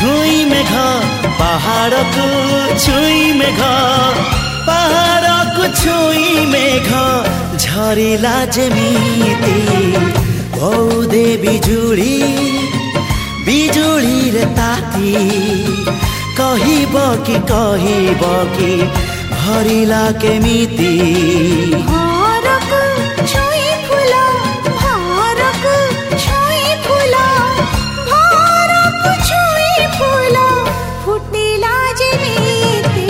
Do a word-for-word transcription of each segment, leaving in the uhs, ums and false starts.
छुई मेघ पहाड़ को छुई मेघ पहाड़ को छुई मेघ झरिला जेमिति बहुदे बिजुली बिजुली रे ताती कहिब कि कहिब कि भरिला केमिति भारको छुई फूल भारको छुई फूल भारको छुई फूल फुटिला जेमिति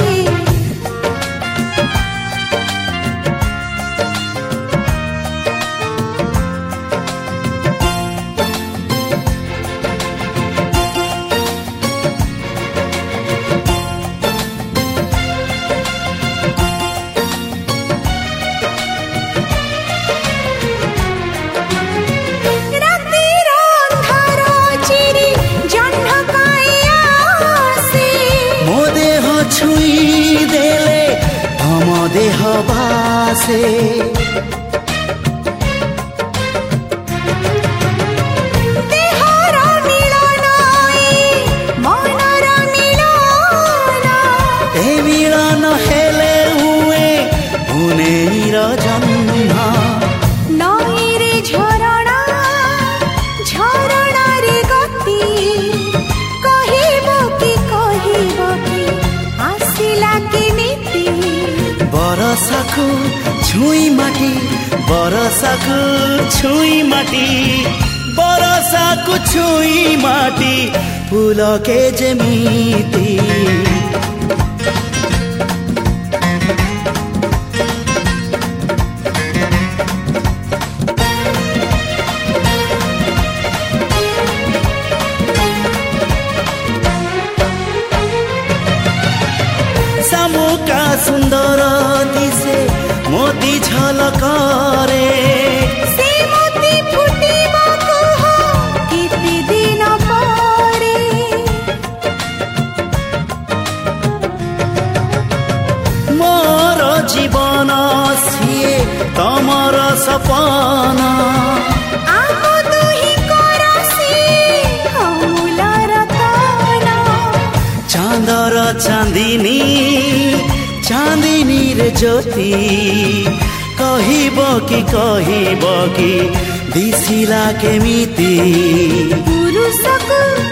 छुई देले हम देह बासे देहर मिलन मनर मिलन ए मिलन हेले हुए उनेर जन्म नईरे झरणा झरणा रे गति कहिब कि कहिब कि आसिला केमिति बरसाको छुई माटी बरसाको छुई माटी बरसाको छुई माटी फूल के जेमिति सामुका सुंदर दिसे मोती झलकरे से मोती फुटिब कह केते दिन परे मोर जीवन सिए तमर सपना आम दुही करसी अमूल रतन चांदर चांदिनी चांदिनी रे ज्योति कहिब कि कहिब कि दिसिला केमिति पुरुषको